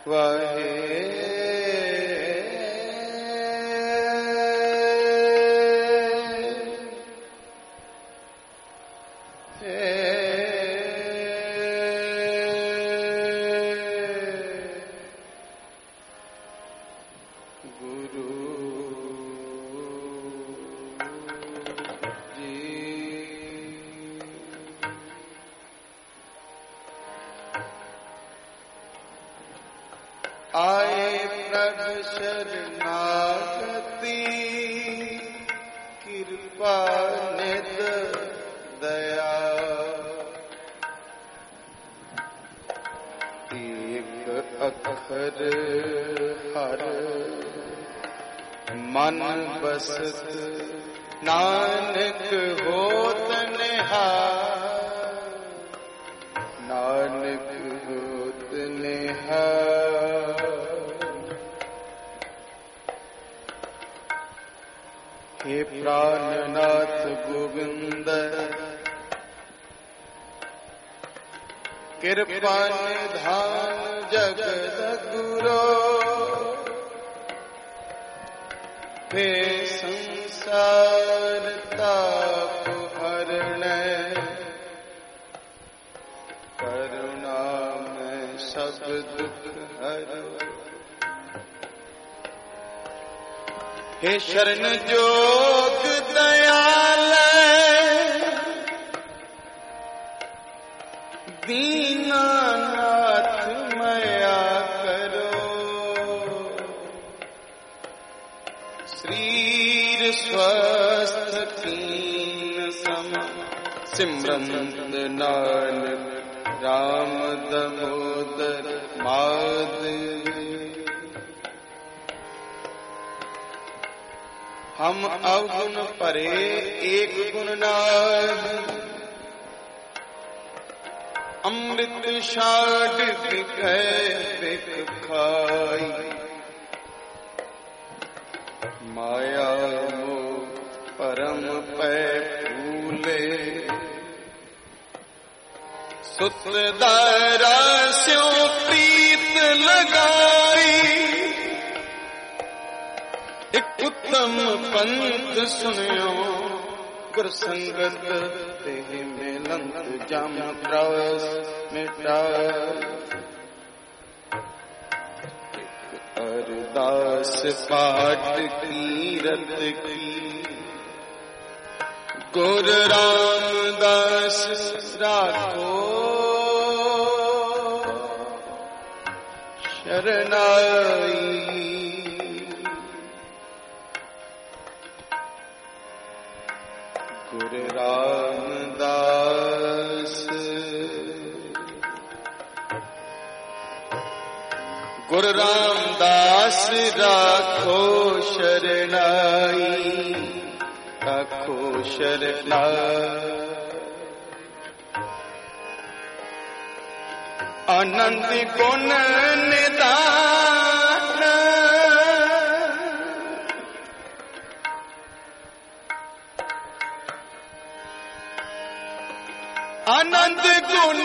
वाहे आए प्रभु शरणागति कृपा निध दया एक अक्षर हर मन बसत नानक होत निहार नानक होत निहार हे प्राणनाथ गोविंद कृपा निधान जगत गुरो हे संसार ताप हरण करुणा में सब दुख हरो हे शरण जोग दयाल दीनानाथ मया करो शरीर स्वस्थ कीन सम सिमरन नानक राम दामोदर माधव हम अवगुण परे एक गुण नाथ अमृत शाड बिकै बिक खाई माया मोह परम पै फूले सुत दारा स्यों प्रीत लगाई एक उत्तम पंथ सुनियो गुर संगत तेह मिलंत जम त्रास मिटा अरदास पाठ कीरत की गुर रामदास राखो शरणाई गुरु रामदास गुरु रामदास राखो शरणाई राखो शरणाई आनंद गुण निदान आनंद गुण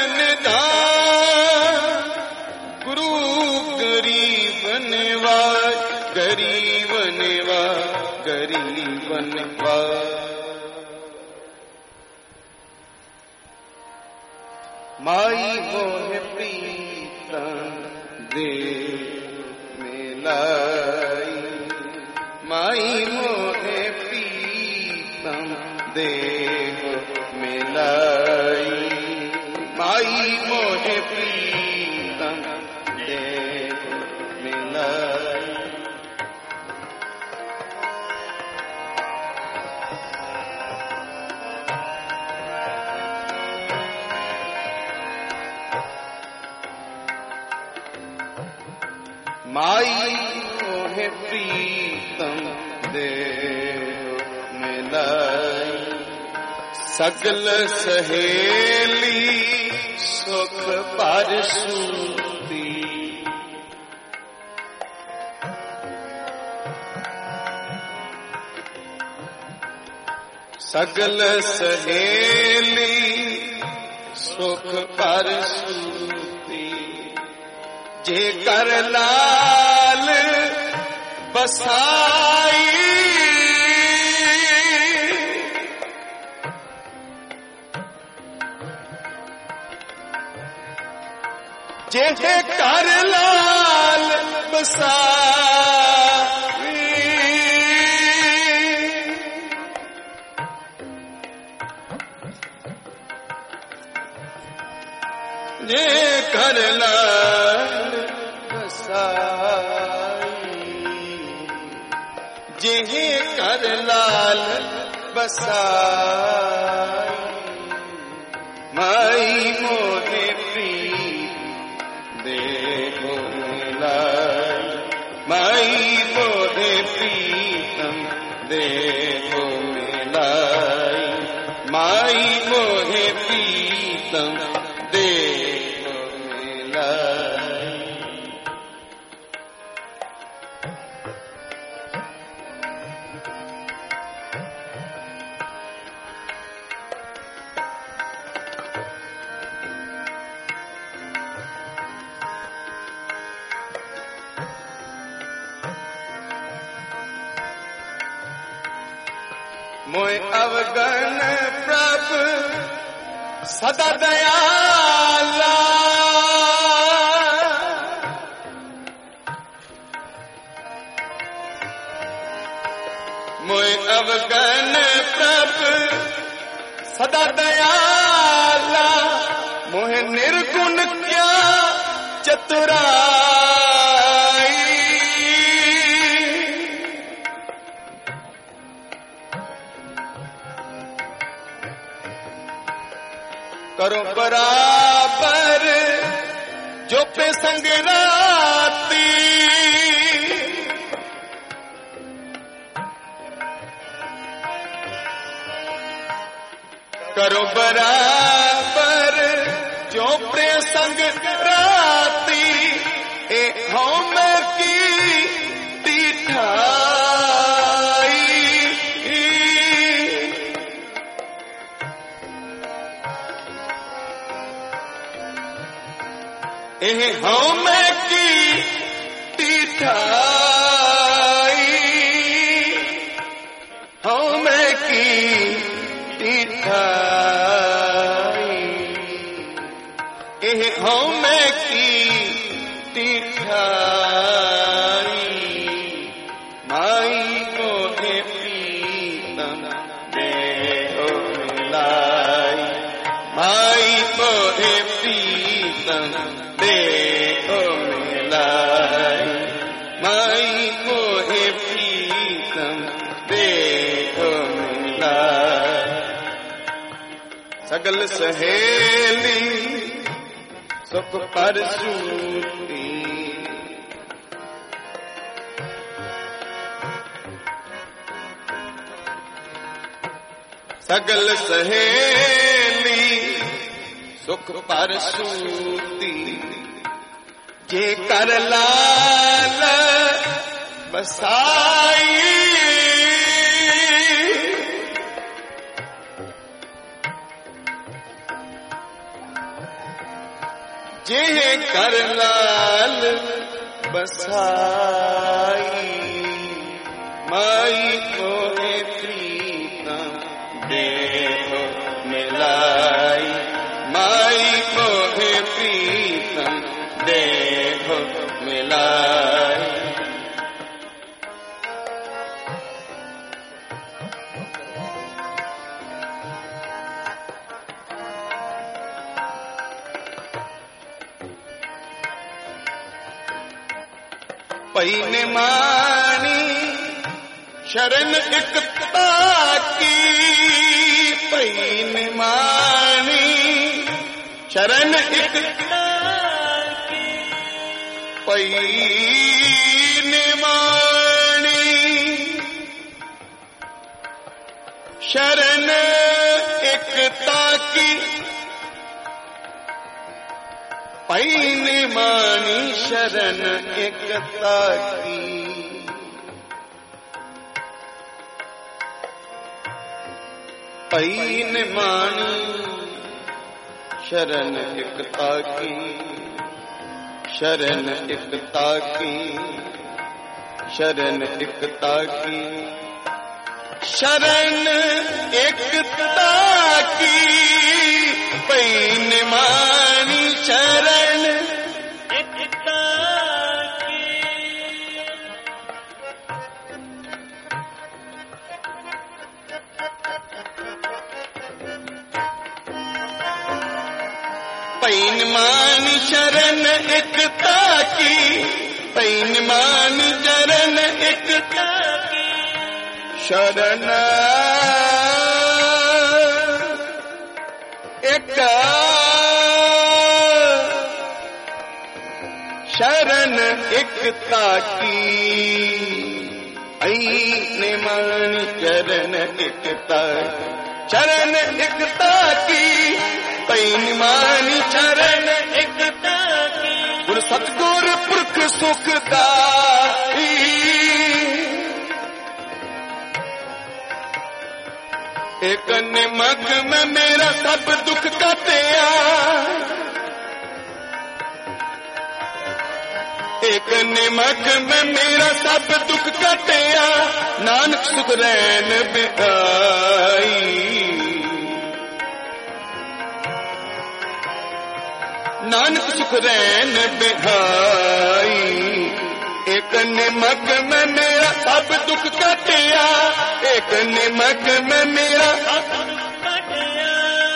निधान गुरु गरीब निवाज गरीब निवाज गरीब निवाज माई मोह प्रीतम दे मिलाई माई मोह प्रीतम दे मिलाई माई मोह प्रीतम दे मिलाई माई मोह प्रीतम दे मिलाई सगल सहेली सुख परसूती सगल सहेली सुख परसूती जे कर लाल बसाई जे कर लाल बसाई जे कर लाल बसाई जे कर लाल बसाई माई मोहे प्रीत देखो मिलाई माई मोहे प्रीतम देखो मिलाई माई मोहे प्रीतम देखो मिलाई। मोय अवगन प्रभु सदा दयाला मोय अवगन प्रभु सदा दयाला मोह निर्गुण क्या चतुराई करो बराबर जो पे संग राती करो बराबर जो पे संग राती ए हम की दिठाई हम की तिठाई हम की तिठाई हम की तिठाई माई मोहे प्रीतम देखो मिलाई माई मोहे प्रीतम देखो मिलाई माई मोहे प्रीतम देखो मिलाई। सगल सहेली सुख पर सूती सगल सहेली सुख पर सूती जे कर लाल बसाई जे कर लाल बसाई माई मोहे प्रीतम देखो मिलाई माई मोहे प्रीतम देखो मिलाई। पईन मानी शरण एक ताकी पईन मानी शरण एक ताकी पईन मानी शरण एक ताकी पईन मानी शरण एकता की पईन मानी शरण एकता की शरण एकता की, शरण एकता की, शरण एकता की, पैन मानी शरण एकता की। पैन मानी शरण एकता की, पैन मानी शरण एकता की, शरण एकता, शरण एकता की, पैन मानी शरण एकता, शरण एकता की, पैन मानी शरण एकता की। गुरु सतगुर पुरख सुखदाई, एक निमक में मेरा सब दुख कटिया, एक निमक में मेरा सब दुख कटिया, नानक सुख रैन बिठाई, नानक सुख रैन बिठाई। एक निमक में मेरा सब दुख कटिया, एक निमक में मेरा सब दुख कटिया,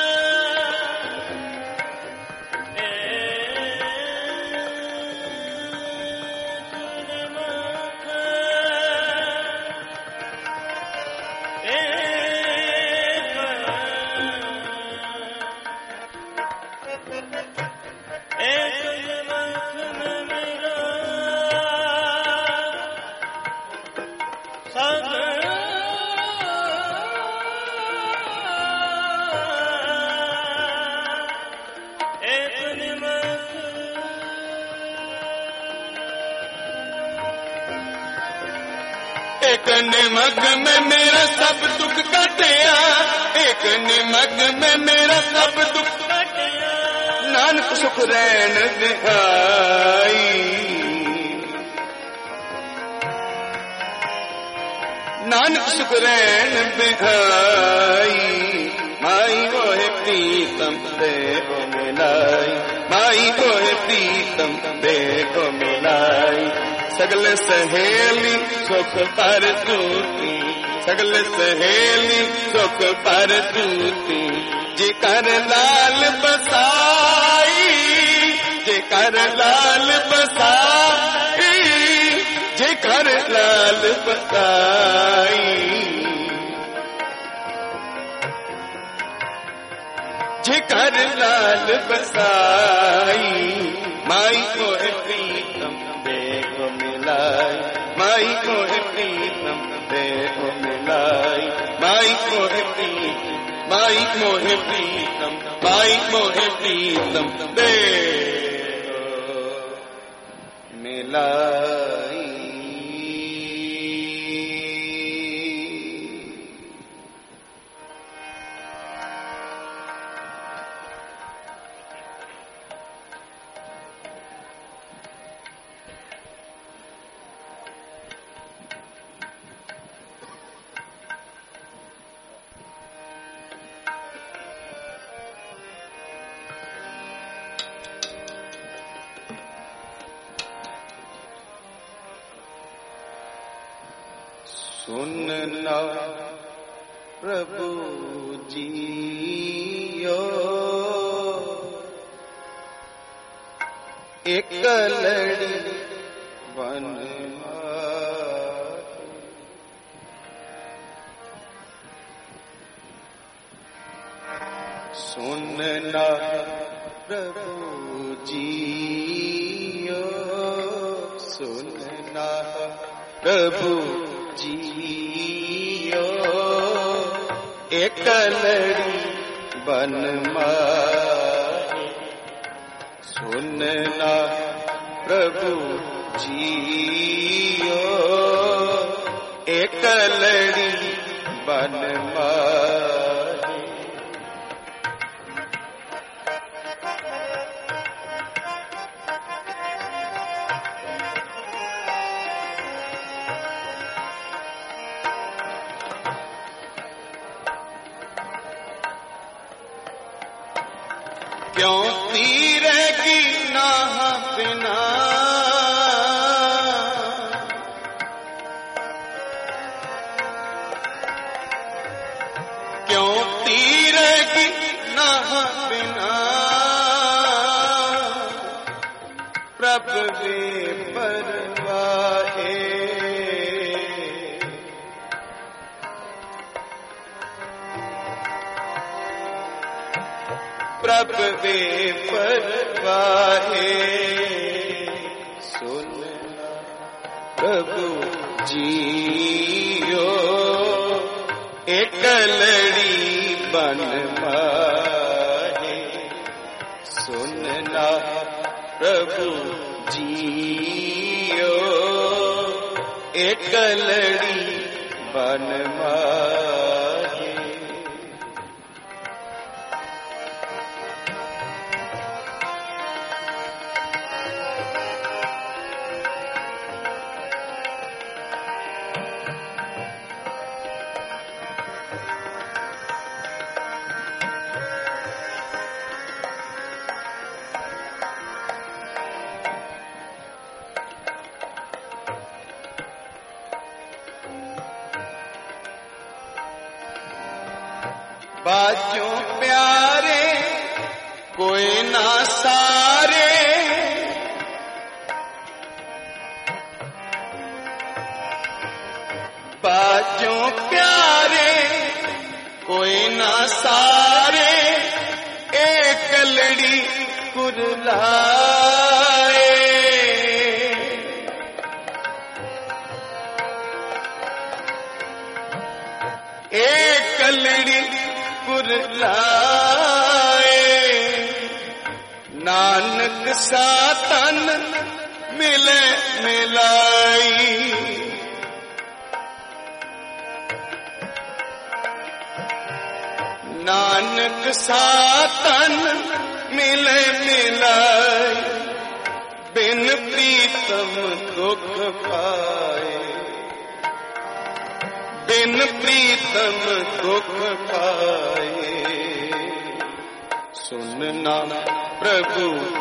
एक निमक में मेरा सब दुख कटिया, एक निमक में मेरा सब दुख कटिया, नानक सुख रैन दिहाई, नानक सुख रैन दिहाई। माई मोहे प्रीतम देखो मिलाई, माई मोहे प्रीतम देखो मिलाई, सगल सहेली सुख पर तूती, सगल सहेली सुख पर तूती, जे कर लाल बसाई, जे कर लाल बसाई, जे कर लाल बसाई, जे कर लाल बसाई। माई को प्रीतम देखो मिलाई, माई को प्रीतम देखो मिलाई, माई को प्रीतम, माई को प्रीतम, माई को प्रीतम देखो मिलाई। सुनना प्रभु जियो, एक लड़ी वन सुनना प्रभु जियो, सुनना प्रभु जियो, एक लड़ी बन मारे, सुनना प्रभु जियो, एक लड़ी बन मारे। क्यों तीरेगी नाह बिना, क्यों तीरेगी नाह बिना, प्रभु बेपरवाहे, प्रभु बेपरवाहे। सुन प्रभु जियो एक लड़ी बन माहे, सुनना प्रभु जियो एक लड़ी बन माहे। बाजों प्यारे कोई ना सारे, बाजों प्यारे कोई ना सारे, एक लड़ी कुरलाए, एक लड़ी कुरलाए। नानक सातन मिले मिलाई, नानक सातन मिले मिलाई, बिन प्रीतम दुख पाए, बिन प्रीतम दुख पाए। सुनना प्रभु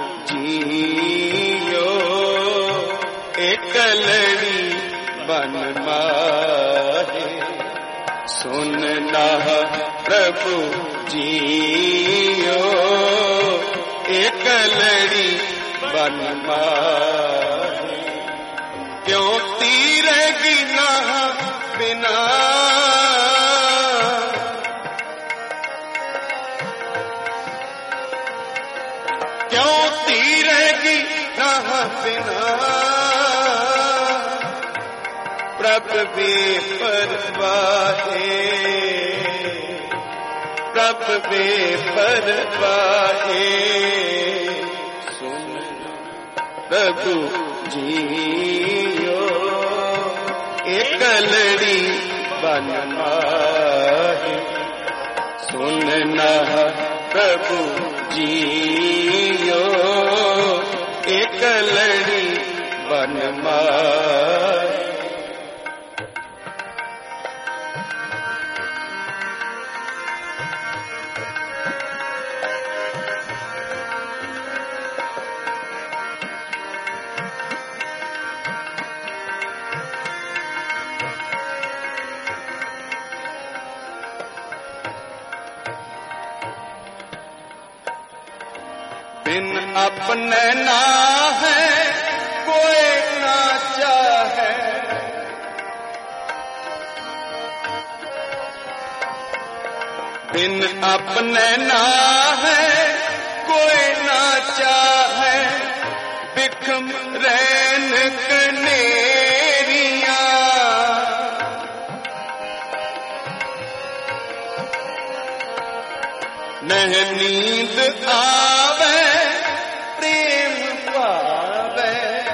जियो एक लड़ी बन माहे, सुनना प्रभु जियो एक लड़ी बन माहे। क्यों तीरेगी नाह बिना, क्यों तीरेगी नाह बिना, प्रभु बेपरवाहे, प्रभु बेपरवाहे। सुन प्रभु जियो एक लड़ी बन माहे, सुनना प्रभु जियो एक लड़ी बन माहे। बिन अपने ना है कोई ना चाहे, बिन अपने ना है कोई ना चाहे, बिखम रैन कनेरिया, नह नींद आवे प्रेम पावे,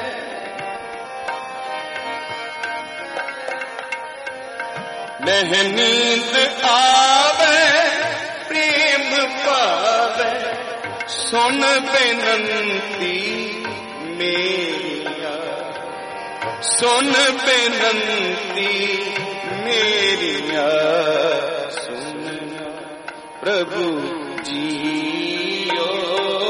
नह नींद आवे प्रेम पावे। सुन बेनंती मेरिया, सुन बेनंती मेरिया, सुन प्रभु जियो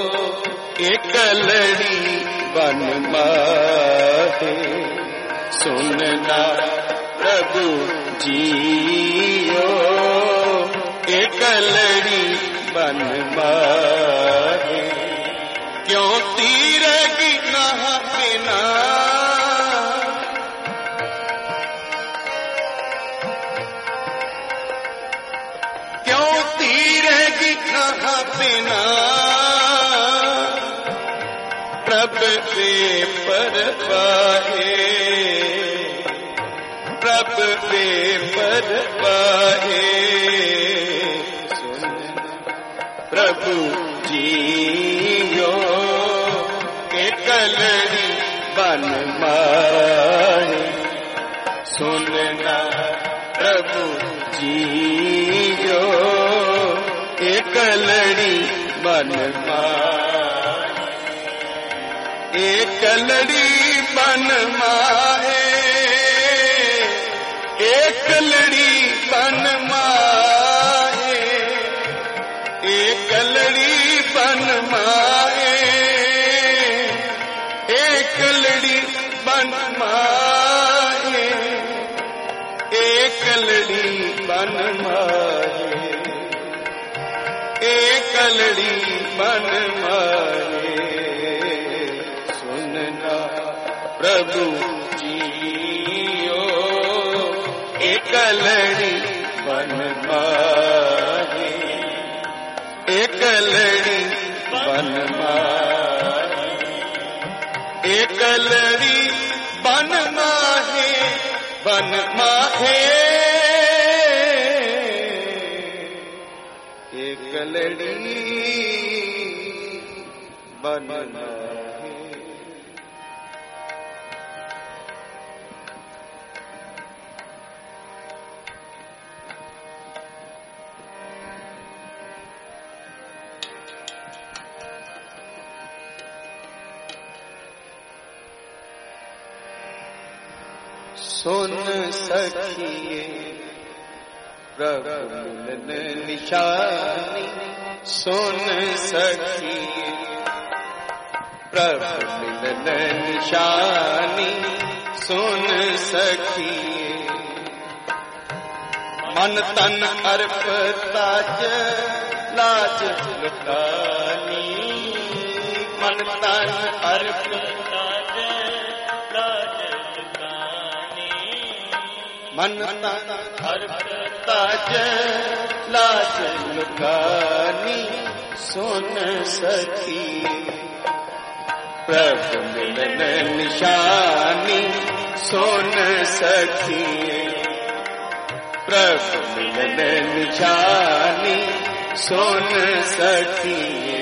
एक लड़ी बन माहे सुनना प्रभु जियो एक लड़ी बन माहे क्यों तीरेगी नहा बिना क्यों तीरेगी नहा बिना प्रभ बेपरवाहे प्रभ बेपरवाहे सुनना प्रभु जियो एक लड़ी बन माहे सुनना प्रभु जियो एक लड़ी बन माहे एक लड़ी बन माहे एक लड़ी बन माहे एक लड़ी बन माहे एक लड़ी बन माहे एक लड़ी बन माहे एक लड़ी बन माहे सुनना प्रभु जियो एक लड़ी बन माहे एक लड़ी बन माहे एक लड़ी बन माहे बन माहे एक लड़ी बन माहे सुन सखिए प्रभु मिलन निशानी सुन सखिए प्रभु मिलन निशानी सुन सखिए मन तन अर्पता लाज लुटानी मन तन अर्पता मन तन अर्पता लाज लुटानी सुन सखी प्रभु मिलन निशानी सुन सखी प्रभु मिलन निशानी सुन सखी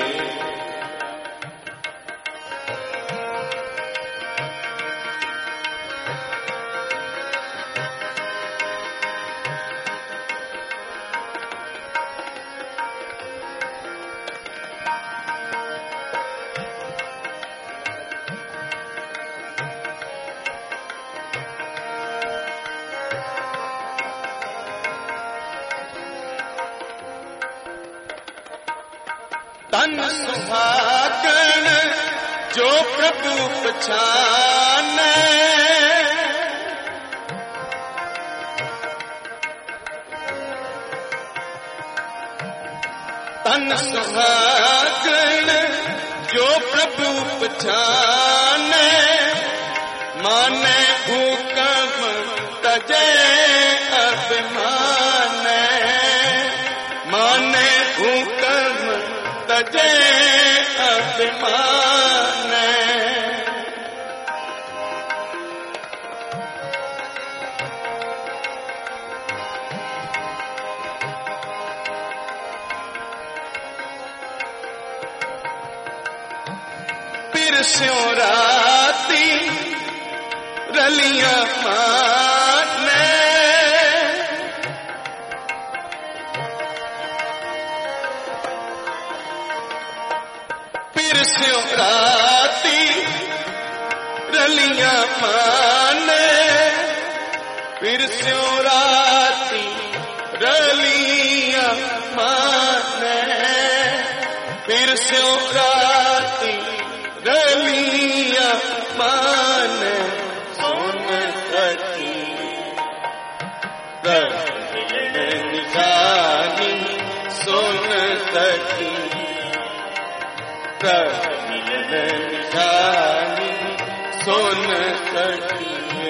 तन सुहागन जो प्रभु पछाने तन सुहागन जो प्रभु पछाने माने हुक्म तजे अभिमान माने हुक्म तजे अभिमान पिरस्यों राती रलियां माने पिरस्यों राती रलियां माने पिरस्यों राती रलियां माने फिर फिर से खाती रलिया मान सोन सकी निशानी सोन सकी निशानी सोन सकी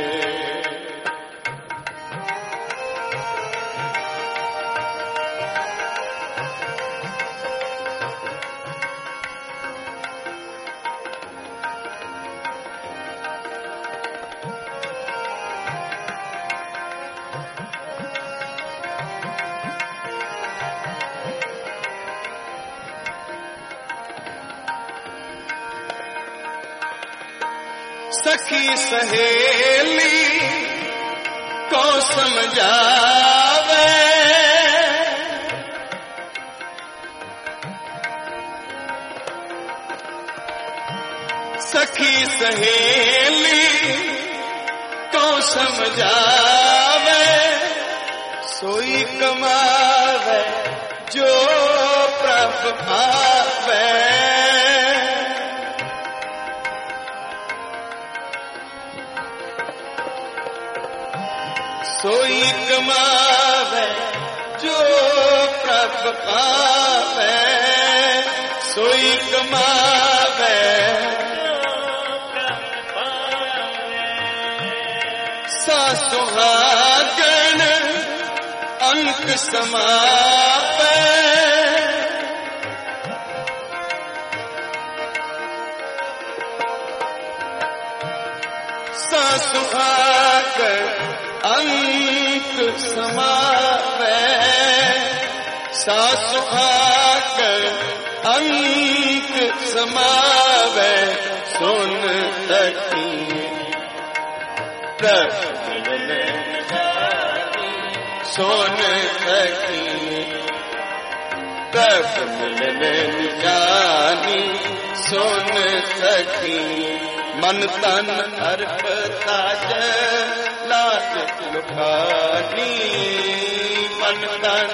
सखी सहेली को समझावे सखी सहेली को समझावे सोई कमावे जो प्रभ पावे सोई कमावे जो प्रभ पावे सोई कमावे सुहागन अंक समावे सुहागन अंक समावे सुहागन अंक समावे सुन सकी सोन सकी प्रभ मिलन जानी सोन सकी मन तन अर्प ताज लाज लुकानी मन तन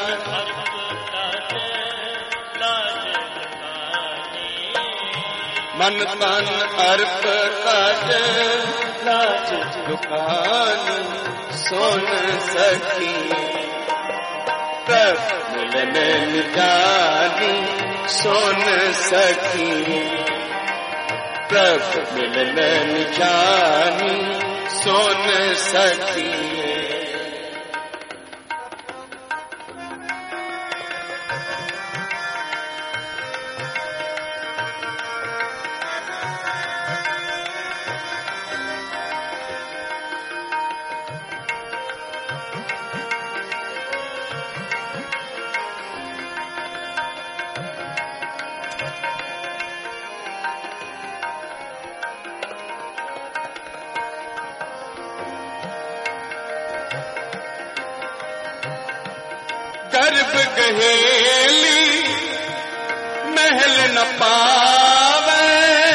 मन तन अर्प ताज लाज लुकानी सोन सकी प्रभ मिलन जानी सोन सकी प्रभ मिलन जानी सोन सकी गर्भ गहेली महल न पावे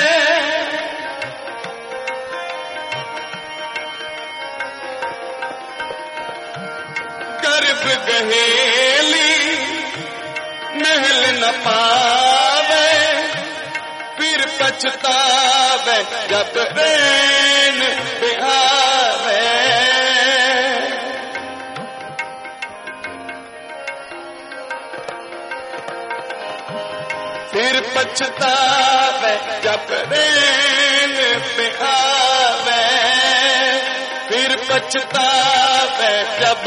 गर्भ गहेली महल न पावे फिर पछतावे जब रैन बिहावे फिर पछतावे जब रैन बिहावे फिर पछतावे जब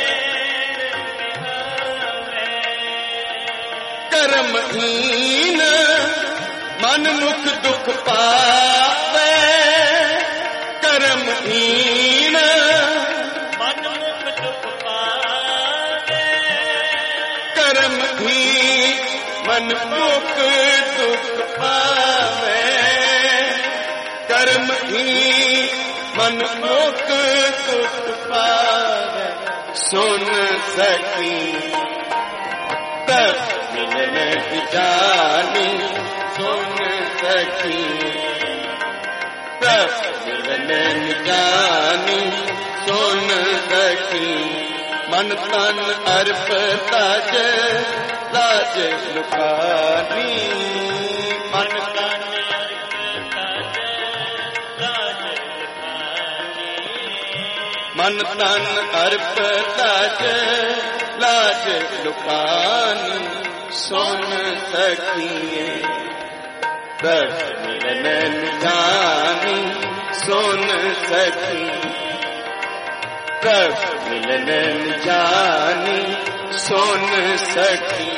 कर्महीन मन मुख दुख पावे कर्महीन मन मुख दुख पावे कर्महीन मन मुख दुख पावे कर्महीन मन मुख दुख पावे सुन सकी प्रभ मिलन जानी सुन सकी प्रभ मिलन जानी सुन सकी मन तन अर्प ताज लाज लुकानी मन तन मन तन अर्प ताज लाज लुकानी सोन सखिए दर्श मिलन जानी सोन सखी दर्श मिलन जानी सोन सखी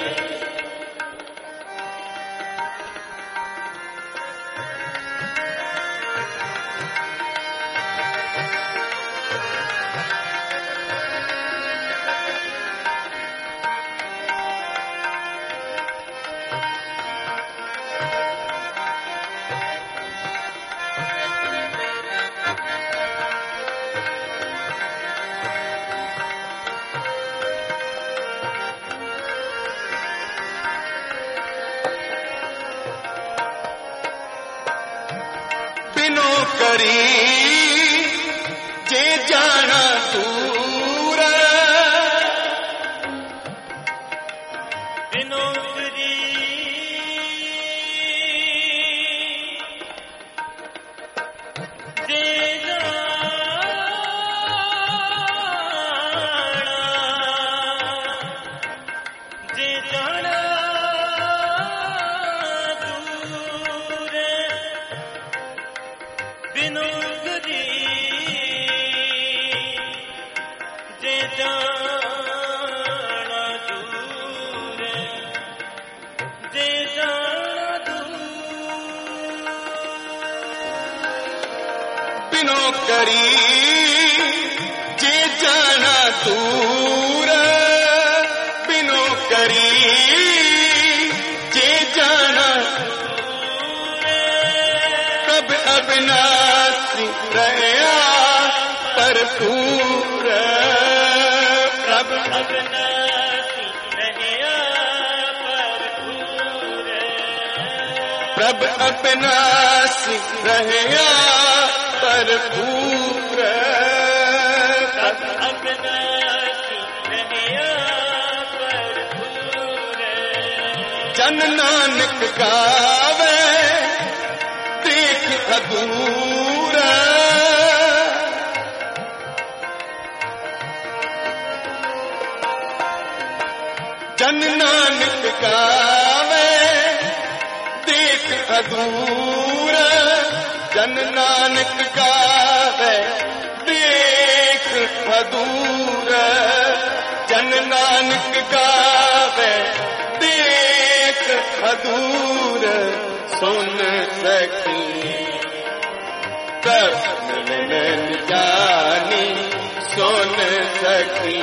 बिनो करी जे जाना दूर बिनो करी जे जाना बिनु गरी जे जाना दूर जे जाना दूर बिनु करी जे जाना दूर बिनु करी जे जाना कब अविनाशी रहा भरपूर प्रभ अविनाशी रहा भरपूर प्रभ अविनाशी रहा भरपूर प्रभ अविनाशी रहा भरपूर जन नानक गावे देख अधूर जन नानक गावे देख अधूर जन नानक गावे देख अधूर जन नानक गावे देख अधूर सुन सखी दर्श मिलन जानी सुन सखी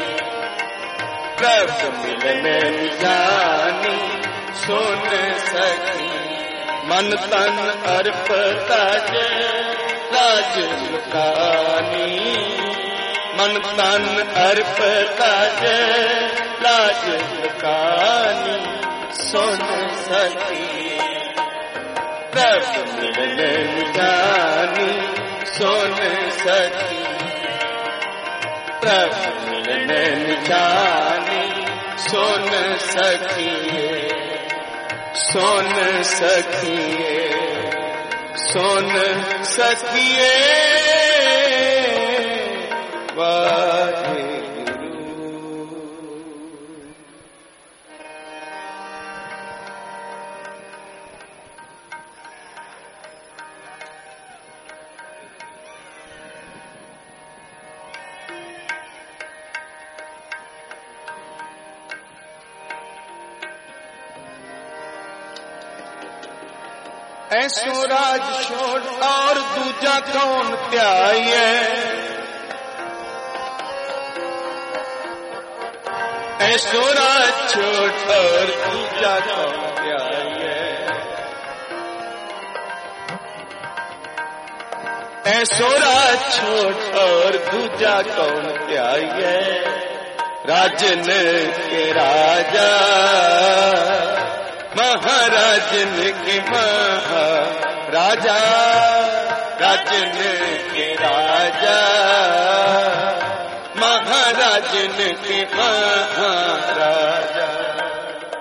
दर्श मिलन जानी सुन सखी मन तन अर्प ताज लाज लुकानी मन तन अर्प ताज लाज लुकानी सुन सखी दर्श मिलन जानी सुन सखी दर्श मिलन जानी सुन सखिए सुन सखिए सुन सखिए वाहे ऐसो राज छोड़ और दूजा कौन त्याये ऐसो राज छोड़ और दूजा कौन त्याये ऐसो राज छोड़ और दूजा कौन त्याये राजन के राजा महाराजन के महाराजा राजन के राजा महाराजन के महाराजा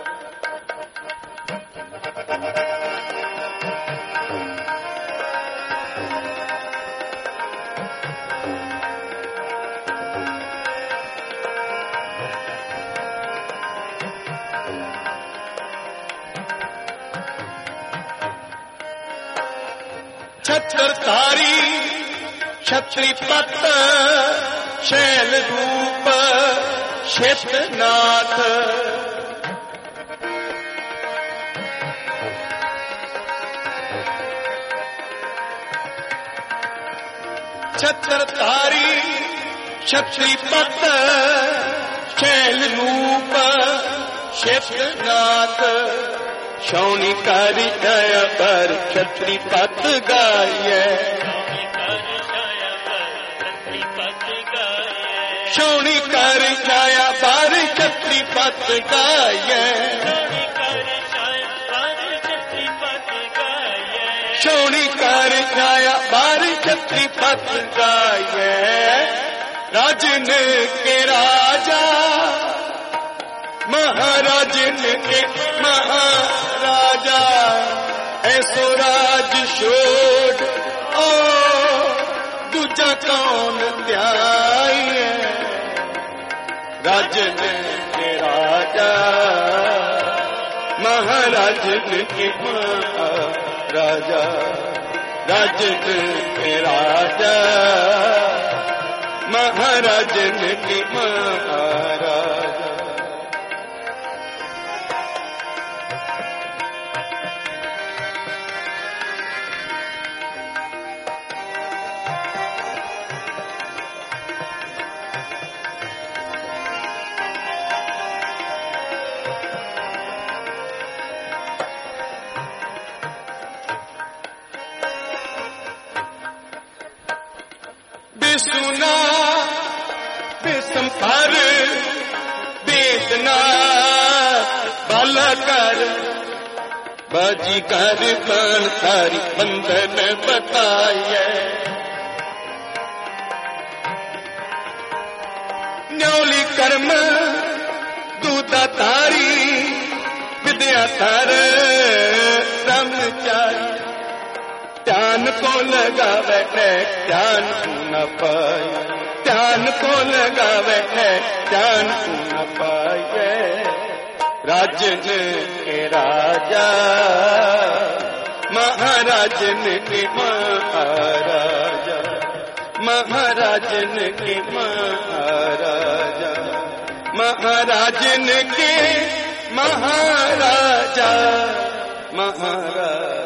छत्रधारी छत्रीपत शैल रूप क्षेत्रनाथ छत्रधारी छत्रीपत शैल रूप क्षेत्रनाथ शौनी कारी छाया पर छत्रीपत गाये शौनी कारी छाया पर छत्रीपत गाये शौनी कारी छाया पर छत्रीपत गाये राजन के राजा महाराजन के महाराजा ऐसो राज छोड़ ओ दूजा कौन ध्याए राजन के राजा महाराजन के महाराजा राजन के राजा महाराजन के महाराजा सुना बेसंपर बेदना बाला कर बाजी कर बन तारी बंधन बताए न्योली कर्म दूता तारी विद्या तार ब्रह्मचारी ध्यान को लगावे है ध्यान न पाए ध्यान को लगावे है ध्यान न पाए राजन के राजा महाराजन के महाराजा महाराजन के महाराजा महाराजन के महाराजा महाराजा